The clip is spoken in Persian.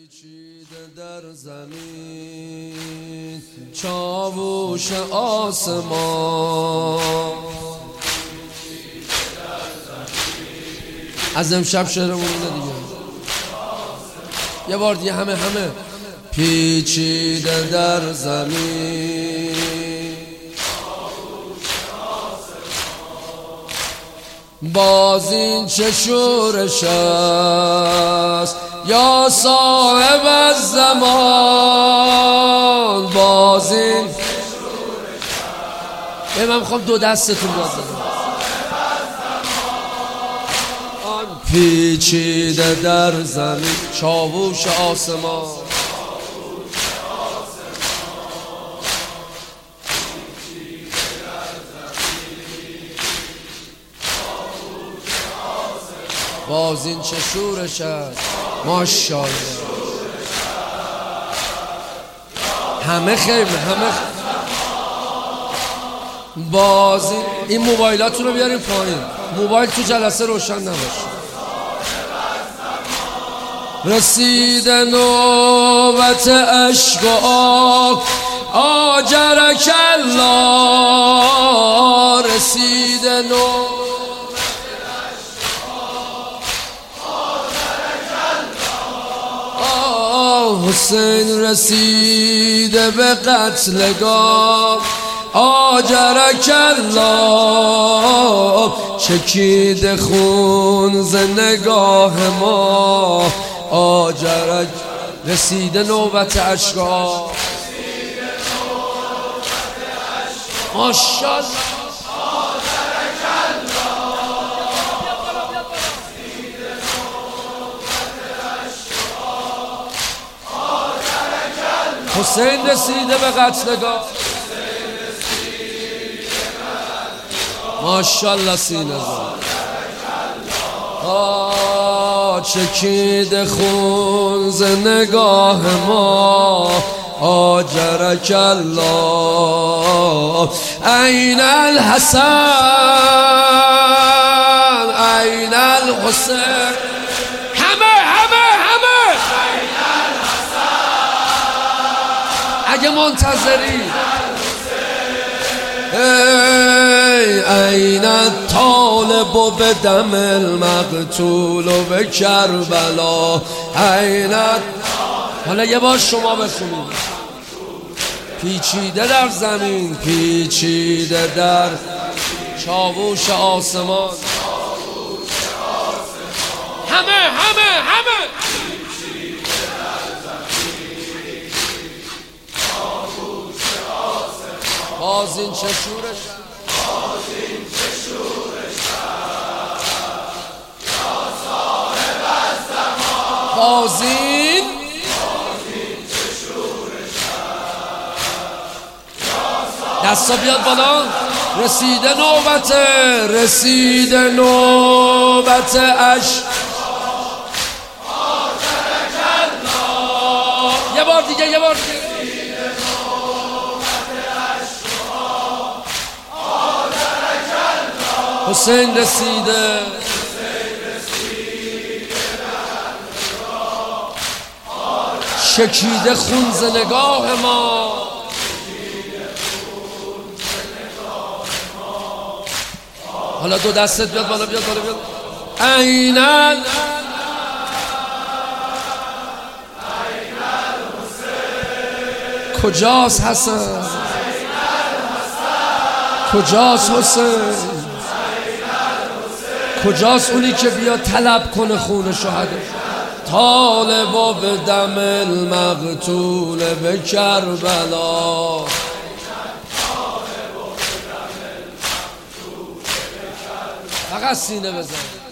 پیچیده در زمین چاووش آسمان از امشب شعرمون اینه دیگه. یه بار دیگه همه پیچیده در زمین باز این چه شورش است یا صاحب الزمان، باز این من میخوام دو دستتون بزنم. آن پیچیده در زمین چاووش آسمان باز این چه شورش است ماشاءالله. همه خیمه باز این موبایلاتون رو بیارین پایین، موبایل تو جلسه روشن نباشه. رسید نوبت عشق و آجرک الله، رسید نوبت حسین رسیده به قتلگاه آجرک الله، چکید خون ز نگاه ما آجرک. رسیده نوبت عشقا ماشاءالله. حسین رسیده به قتلگاه ماشاءالله. سینه چکید خون ز نگاه ما آجرک الله. این الحسن این الحسین، همه اگه منتظری این الطالب به دم المقتول و به کربلا. حالا یه بار شما بخونید. پیچیده در زمین پیچیده در چاووش آسمان، همه باز این چه شورش یا صاحب الزمان، باز این چه شورش دستا بیاد بالا. رسیده نوبت عشق یه بار دیگه حسین رسیده شکیده خون ز نگاه ما. حالا دو دستت بیاد بالا بیاد. این کجاست حسن، کجاست حسین، کجاست اونی که بیاد طلب کنه خون شهدا؟ طالب و به دم المقتول به کربلا. فقط سینه بزن.